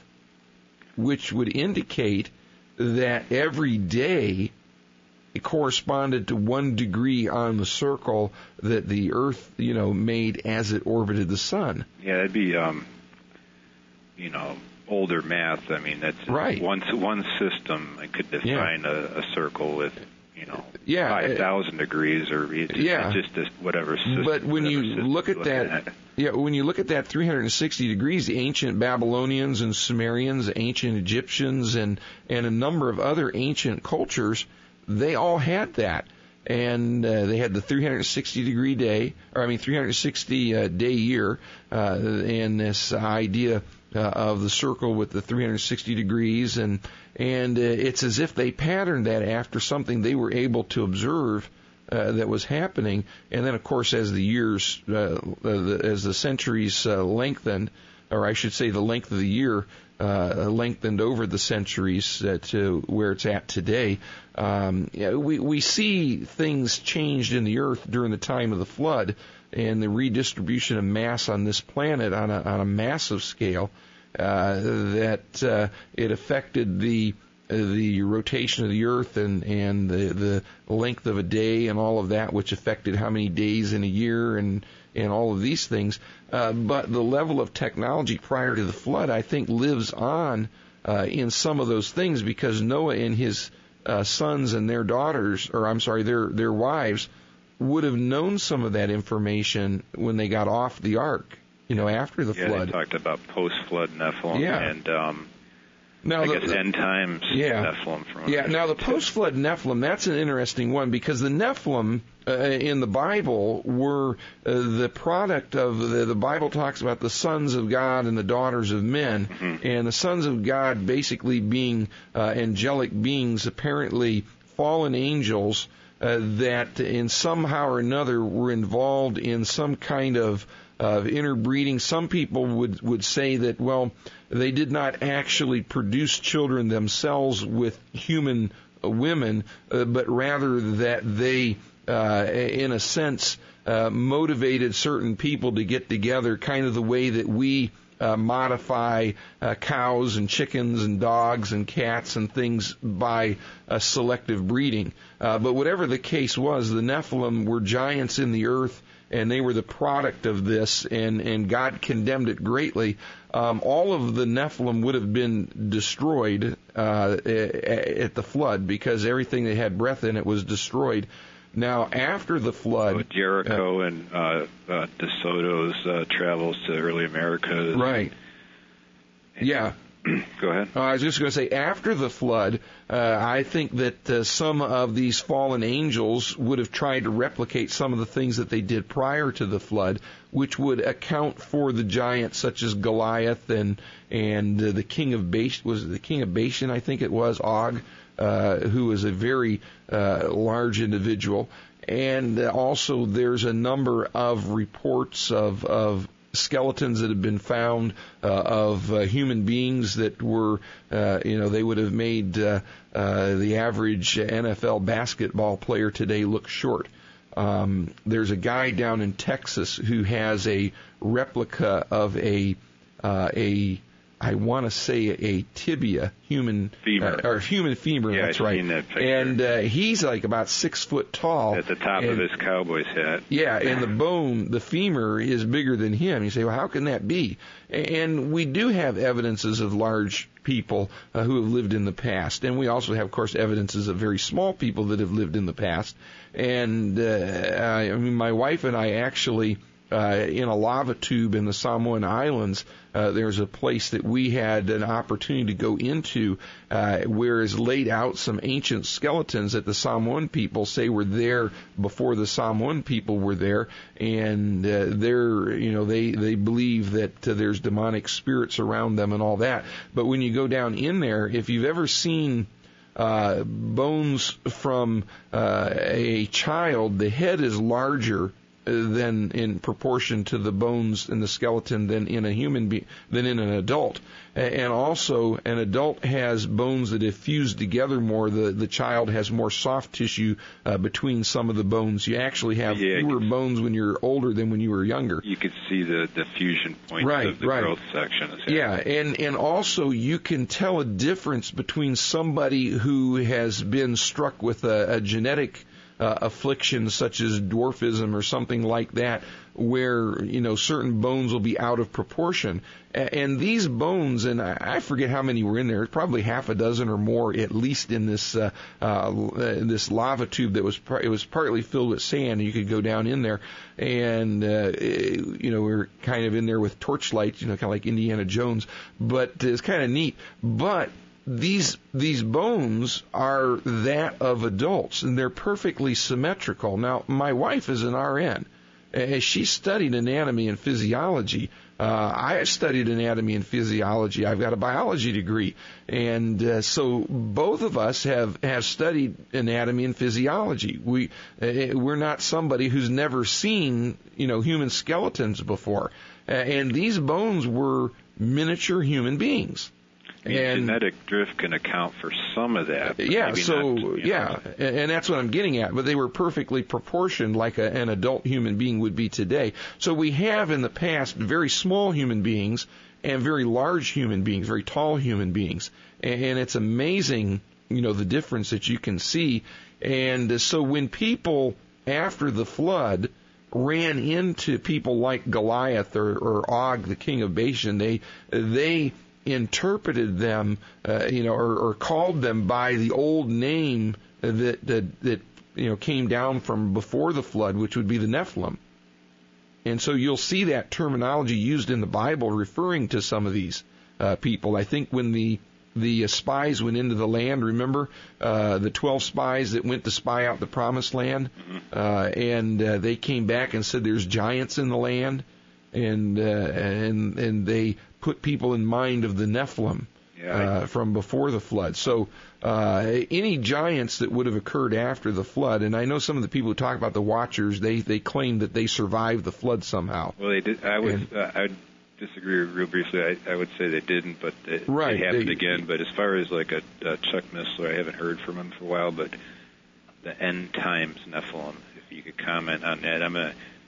Which would indicate that every day it corresponded to one degree on the circle that the Earth, you know, made as it orbited the sun. Yeah, that'd be, um, you know, older math. I mean, that's right. One one system. I could define yeah. a, a circle with. You know, yeah, five thousand degrees, or it's yeah. just this whatever system. But when you look at that, at. yeah, when you look at that three hundred sixty degrees, the ancient Babylonians and Sumerians, ancient Egyptians, and and a number of other ancient cultures, they all had that, and uh, they had the three hundred sixty degree day, or I mean three hundred sixty uh, day year, uh, and this idea uh, of the circle with the three hundred sixty degrees, and and uh, it's as if they patterned that after something they were able to observe uh, that was happening. And then, of course, as the years, uh, the, as the centuries uh, lengthened, or I should say the length of the year uh, lengthened over the centuries uh, to where it's at today, um, we, we see things changed in the earth during the time of the flood and the redistribution of mass on this planet on a, on a massive scale. Uh, that uh, it affected the uh, the rotation of the Earth and and the, the length of a day and all of that, which affected how many days in a year and and all of these things. Uh, but the level of technology prior to the flood, I think, lives on uh, in some of those things because Noah and his uh, sons and their daughters, or I'm sorry, their their wives, would have known some of that information when they got off the ark. You know, after the yeah, flood. Yeah, they talked about post-flood Nephilim yeah. and, um, now I the, guess, end times yeah. Nephilim. From yeah, now the post-flood Nephilim, that's an interesting one because the Nephilim uh, in the Bible were uh, the product of, the, the Bible talks about the sons of God and the daughters of men, mm-hmm. and the sons of God basically being uh, angelic beings, apparently fallen angels, uh, that in somehow or another were involved in some kind of of interbreeding. Some people would, would say that, well, they did not actually produce children themselves with human uh, women, uh, but rather that they, uh, in a sense, uh, motivated certain people to get together, kind of the way that we uh, modify uh, cows and chickens and dogs and cats and things by uh, selective breeding. Uh, but whatever the case was, the Nephilim were giants in the earth, and they were the product of this, and, and God condemned it greatly. Um, all of the Nephilim would have been destroyed uh, at the flood, because everything that had breath in it was destroyed. Now, after the flood... So Jericho uh, and uh, uh, De Soto's uh, travels to early America. Right. Yeah. Go ahead. Uh, I was just going to say, after the flood, uh, I think that uh, some of these fallen angels would have tried to replicate some of the things that they did prior to the flood, which would account for the giants such as Goliath and and uh, the king of Bashan, was it the king of Bashan, I think it was, Og, uh, who was a very uh, large individual. And uh, also there's a number of reports of, of skeletons that have been found uh, of uh, human beings that were, uh, you know, they would have made uh, uh, the average N F L basketball player today look short. Um, there's a guy down in Texas who has a replica of a uh, a I want to say a tibia, human femur, uh, or human femur. Yeah, that's I've right. seen that picture. And uh, he's like about six foot tall at the top and, of his cowboy's hat. Yeah, and the bone, the femur, is bigger than him. You say, well, how can that be? And we do have evidences of large people uh, who have lived in the past, and we also have, of course, evidences of very small people that have lived in the past. And uh, I mean, my wife and I actually. Uh, in a lava tube in the Samoan Islands, uh, there's a place that we had an opportunity to go into uh, where is laid out some ancient skeletons that the Samoan people say were there before the Samoan people were there, and uh, they're, you know, they, they believe that uh, there's demonic spirits around them and all that. But when you go down in there, if you've ever seen uh, bones from uh, a child, the head is larger than in proportion to the bones in the skeleton than in a human be- than in an adult. And also, an adult has bones that have fused together more. The the child has more soft tissue uh, between some of the bones. You actually have yeah, fewer bones when you're older than when you were younger. You could see the, the fusion points right, of the right. growth section. Yeah, and, and also you can tell a difference between somebody who has been struck with a, a genetic Uh, afflictions such as dwarfism or something like that, where, you know, certain bones will be out of proportion. And these bones, and I forget how many were in there, probably half a dozen or more at least in this uh, uh, in this lava tube that was it was partly filled with sand. You could go down in there, and uh, you know, we were kind of in there with torchlights, you know, kind of like Indiana Jones. But it's kind of neat. But These these bones are that of adults, and they're perfectly symmetrical. Now, my wife is an R N. Uh, she studied anatomy and physiology. Uh, I studied anatomy and physiology. I've got a biology degree. And uh, so both of us have, have studied anatomy and physiology. We, uh, we're not somebody who's never seen, you know, human skeletons before. Uh, and these bones were miniature human beings. I mean, and, genetic drift can account for some of that. Yeah, so, not, yeah, know. and that's what I'm getting at. But they were perfectly proportioned like a, an adult human being would be today. So we have in the past very small human beings and very large human beings, very tall human beings. And it's amazing, you know, the difference that you can see. And so when people, after the flood, ran into people like Goliath or, or Og, the king of Bashan, they they... interpreted them, uh, you know, or, or called them by the old name that, that that you know came down from before the flood, which would be the Nephilim. And so you'll see that terminology used in the Bible referring to some of these uh, people. I think when the the uh, spies went into the land, remember uh, the twelve spies that went to spy out the Promised Land, mm-hmm. uh, and uh, they came back and said there's giants in the land, and uh, and and they put people in mind of the Nephilim yeah, uh, from before the flood. So uh, any giants that would have occurred after the flood, and I know some of the people who talk about the Watchers, they they claim that they survived the flood somehow. Well, they did. I would and, uh, I would disagree real briefly. I, I would say they didn't, but it, right, it happened they, again. But as far as like a, a Chuck Missler, I haven't heard from him for a while. But the end times Nephilim, if you could comment on that, I'm a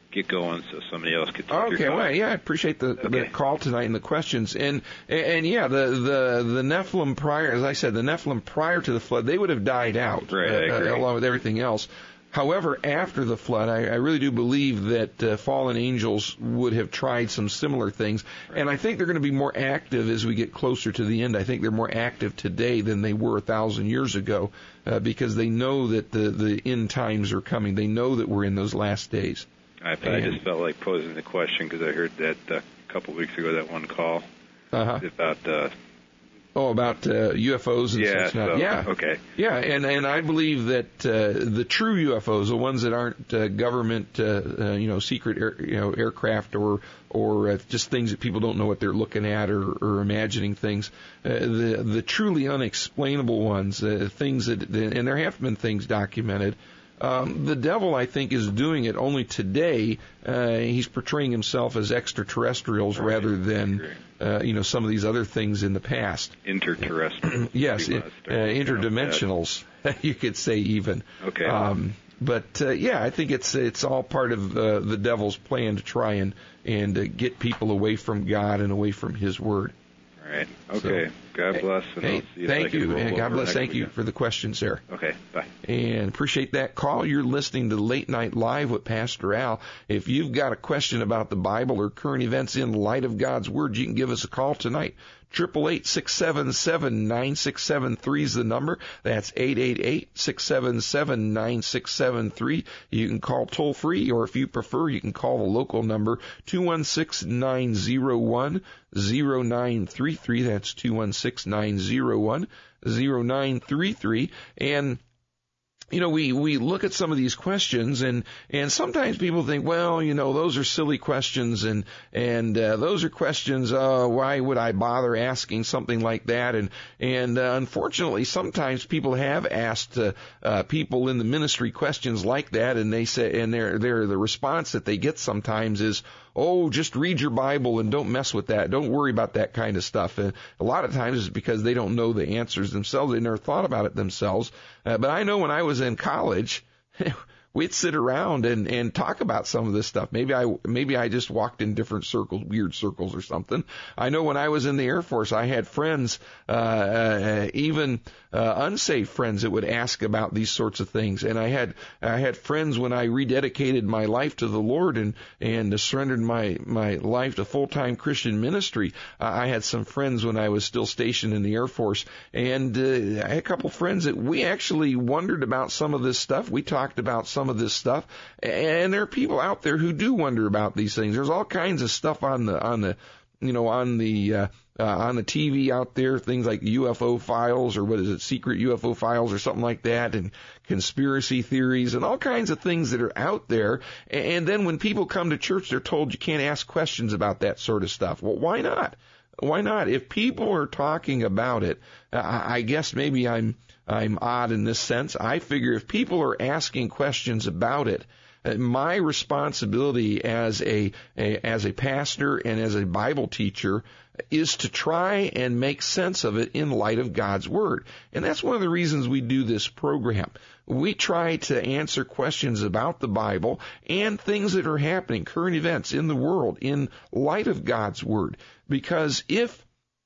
get going so somebody else could take Okay, your call. well, yeah, I appreciate the, Okay. the call tonight and the questions. And, and and yeah, the, the the Nephilim prior, as I said, the Nephilim prior to the flood, they would have died out, Right, I uh, agree. along with everything else. However, after the flood, I, I really do believe that uh, fallen angels would have tried some similar things. Right. And I think they're going to be more active as we get closer to the end. I think they're more active today than they were a thousand years ago uh, because they know that the, the end times are coming. They know that we're in those last days. I, I just felt like posing the question because I heard that uh, a couple of weeks ago, that one call Uh-huh. about uh, Oh, about uh, U F Os and yeah, such. Not. so, Yeah. okay. Yeah, and, and I believe that uh, the true U F Os, the ones that aren't uh, government, uh, uh, you know, secret air, you know, aircraft or or uh, just things that people don't know what they're looking at or, or imagining things, uh, the the truly unexplainable ones, uh, things that, and there have been things documented. Um, the devil, I think, is doing it only today. Uh, he's portraying himself as extraterrestrials Right. rather than, uh, you know, some of these other things in the past. Interterrestrial. Yes, You uh, wanna start looking up interdimensionals, you could say even. that. Okay. Um, but uh, yeah, I think it's it's all part of uh, the devil's plan to try and and uh, get people away from God and away from His Word. All right. Okay. God bless. And Hey, I'll see if I thank can you, roll and God over bless. next Thank you weekend. for the question, sir. Okay. Bye. And appreciate that call. You're listening to Late Night Live with Pastor Al. If you've got a question about the Bible or current events in light of God's Word, you can give us a call tonight. Triple eight six seven seven nine six seven three is the number. That's eight eight eight six seven seven nine six seven three. You can call toll free, or if you prefer, you can call the local number two one six nine zero one zero nine three three. That's two one six nine zero one zero nine three three. And you know, we, we look at some of these questions, and, and sometimes people think, well, you know, those are silly questions, and and uh, those are questions. Uh, why would I bother asking something like that? And and uh, unfortunately, sometimes people have asked uh, uh, people in the ministry questions like that, and they say, and their their the response that they get sometimes is, oh, just read your Bible and don't mess with that. Don't worry about that kind of stuff. And a lot of times it's because they don't know the answers themselves. They never thought about it themselves. Uh, but I know when I was in college, we'd sit around and, and talk about some of this stuff. Maybe I maybe I just walked in different circles, weird circles or something. I know when I was in the Air Force, I had friends, uh, uh, even uh, unsafe friends that would ask about these sorts of things. And I had I had friends when I rededicated my life to the Lord and and surrendered my my life to full-time Christian ministry. Uh, I had some friends when I was still stationed in the Air Force, and uh, I had a couple friends that we actually wondered about some of this stuff. We talked about some of this stuff, and there are people out there who do wonder about these things. There's all kinds of stuff on the on the you know on the uh, uh, on the T V out there, things like U F O files, or what is it, secret U F O files or something like that, and conspiracy theories and all kinds of things that are out there. And then when people come to church, they're told you can't ask questions about that sort of stuff. Well, why not? Why not? If people are talking about it, uh, I guess maybe I'm I'm odd in this sense. I figure if people are asking questions about it, uh, my responsibility as a, a as a pastor and as a Bible teacher is to try and make sense of it in light of God's Word. And that's one of the reasons we do this program. We try to answer questions about the Bible and things that are happening, current events in the world, in light of God's Word. Because if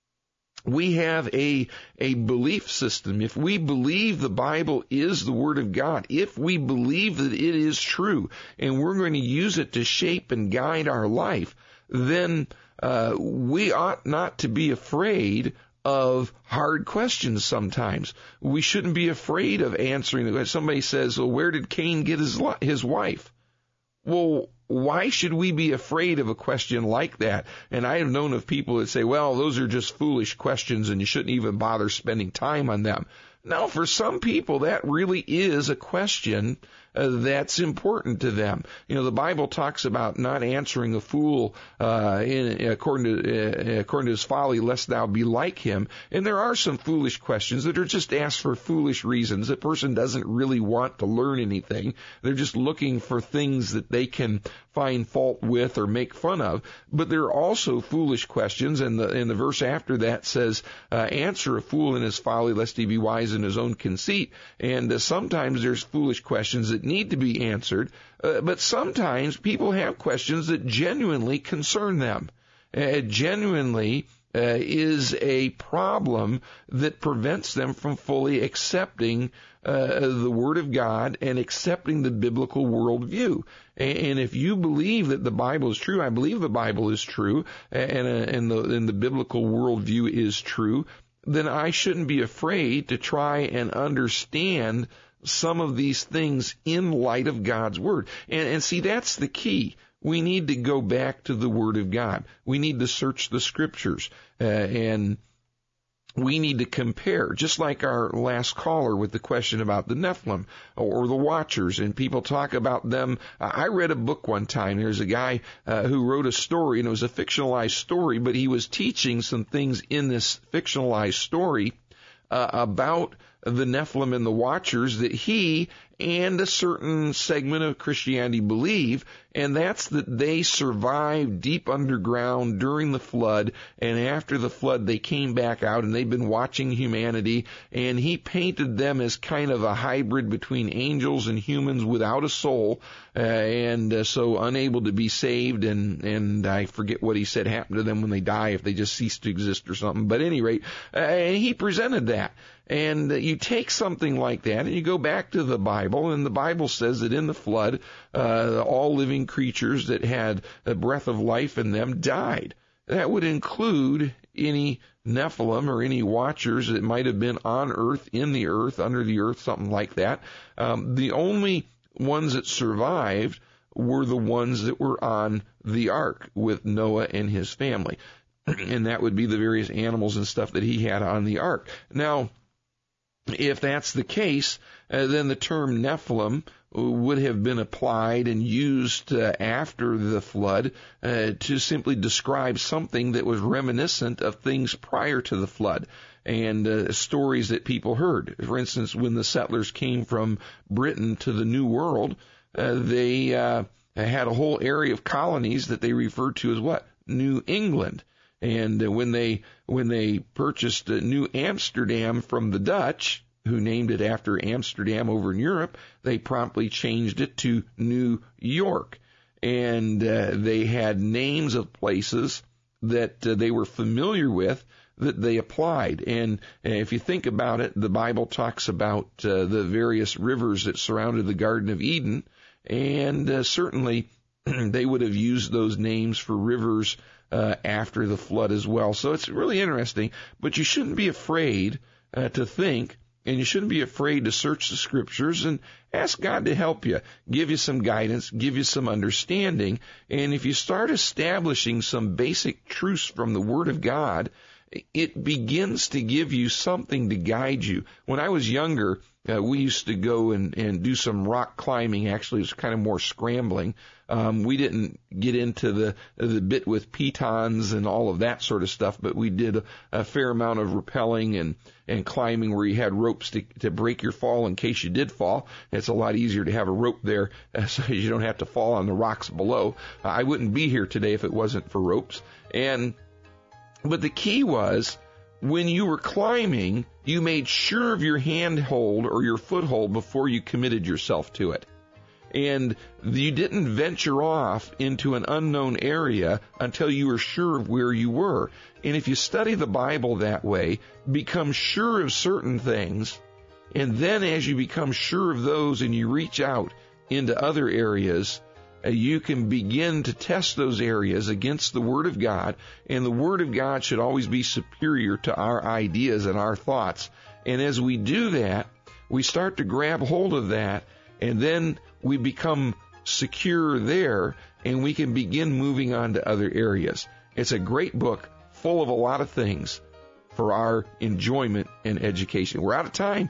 we have a a belief system, if we believe the Bible is the Word of God, if we believe that it is true, and we're going to use it to shape and guide our life, then uh, we ought not to be afraid of hard questions sometimes. We shouldn't be afraid of answering the. Somebody says, well, where did Cain get his his wife? Well, why should we be afraid of a question like that? And I have known of people that say, well, those are just foolish questions and you shouldn't even bother spending time on them. Now, for some people, that really is a question uh, that's important to them. You know, the Bible talks about not answering a fool uh, in, according to uh, according to his folly, lest thou be like him. And there are some foolish questions that are just asked for foolish reasons. The person doesn't really want to learn anything. They're just looking for things that they can find fault with or make fun of. But there are also foolish questions, and the and the verse after that says, uh, answer a fool in his folly, lest he be wise in his own conceit. And uh, sometimes there's foolish questions that that need to be answered, uh, but sometimes people have questions that genuinely concern them, uh, genuinely uh, is a problem that prevents them from fully accepting uh, the Word of God and accepting the biblical worldview. And if you believe that the Bible is true, I believe the Bible is true, and, uh, and, the, and the biblical worldview is true, then I shouldn't be afraid to try and understand some of these things in light of God's Word. And, and see, that's the key. We need to go back to the Word of God. We need to search the Scriptures, uh, and we need to compare, just like our last caller with the question about the Nephilim or the Watchers, and people talk about them. I read a book one time. There's a guy uh, who wrote a story, and it was a fictionalized story, but he was teaching some things in this fictionalized story uh, about the Nephilim and the Watchers that he and a certain segment of Christianity believe, and that's that they survived deep underground during the flood, and after the flood they came back out, and they've been watching humanity, and he painted them as kind of a hybrid between angels and humans without a soul, uh, and uh, so unable to be saved, and, and I forget what he said happened to them when they die, if they just cease to exist or something, but at any rate, uh, he presented that. And you take something like that and you go back to the Bible, and the Bible says that in the flood, uh, all living creatures that had a breath of life in them died. That would include any Nephilim or any Watchers that might have been on earth, in the earth, under the earth, something like that. Um, the only ones that survived were the ones that were on the ark with Noah and his family. And that would be the various animals and stuff that he had on the ark. Now, if that's the case, uh, then the term Nephilim would have been applied and used uh, after the flood uh, to simply describe something that was reminiscent of things prior to the flood and uh, stories that people heard. For instance, when the settlers came from Britain to the New World, uh, they uh, had a whole area of colonies that they referred to as what? New England. And when they when they purchased New Amsterdam from the Dutch, who named it after Amsterdam over in Europe, they promptly changed it to New York. And uh, they had names of places that uh, they were familiar with that they applied. And uh, if you think about it, the Bible talks about uh, the various rivers that surrounded the Garden of Eden, and uh, certainly they would have used those names for rivers Uh, after the flood as well. So it's really interesting, but you shouldn't be afraid uh, to think, and you shouldn't be afraid to search the Scriptures and ask God to help you, give you some guidance, give you some understanding. And if you start establishing some basic truths from the Word of God, it begins to give you something to guide you. When I was younger, uh, we used to go and, and do some rock climbing. Actually, it was kind of more scrambling. Um, we didn't get into the the bit with pitons and all of that sort of stuff, but we did a, a fair amount of rappelling and, and climbing where you had ropes to, to break your fall in case you did fall. It's a lot easier to have a rope there uh, so you don't have to fall on the rocks below. Uh, I wouldn't be here today if it wasn't for ropes. And but the key was, when you were climbing, you made sure of your handhold or your foothold before you committed yourself to it. And you didn't venture off into an unknown area until you were sure of where you were. And if you study the Bible that way, become sure of certain things, and then as you become sure of those and you reach out into other areas, uh, you can begin to test those areas against the Word of God. And the Word of God should always be superior to our ideas and our thoughts. And as we do that, we start to grab hold of that, and then we become secure there, and we can begin moving on to other areas. It's a great book full of a lot of things for our enjoyment and education. We're out of time.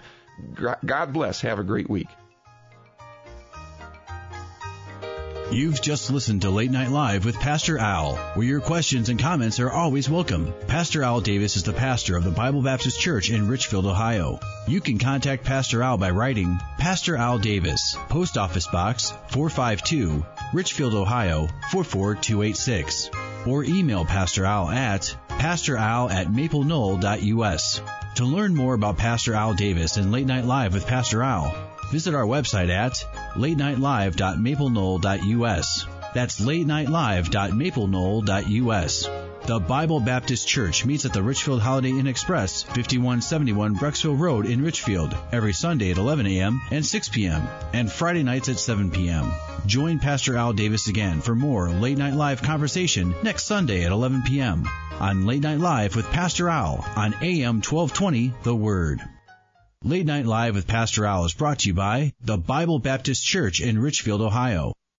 God bless. Have a great week. You've just listened to Late Night Live with Pastor Al, where your questions and comments are always welcome. Pastor Al Davis is the pastor of the Bible Baptist Church in Richfield, Ohio. You can contact Pastor Al by writing Pastor Al Davis, Post Office Box four five two, Richfield, Ohio four four two eight six, or email Pastor Al at pastoral at maple knoll dot u s. To learn more about Pastor Al Davis and Late Night Live with Pastor Al, visit our website at late night live dot maple knoll dot u s. That's late night live dot maple knoll dot u s. The Bible Baptist Church meets at the Richfield Holiday Inn Express, fifty-one seventy-one Brecksville Road in Richfield, every Sunday at eleven a.m. and six p.m. and Friday nights at seven p.m. Join Pastor Al Davis again for more Late Night Live conversation next Sunday at eleven p.m. on Late Night Live with Pastor Al on A M twelve twenty The Word. Late Night Live with Pastor Al is brought to you by the Bible Baptist Church in Richfield, Ohio.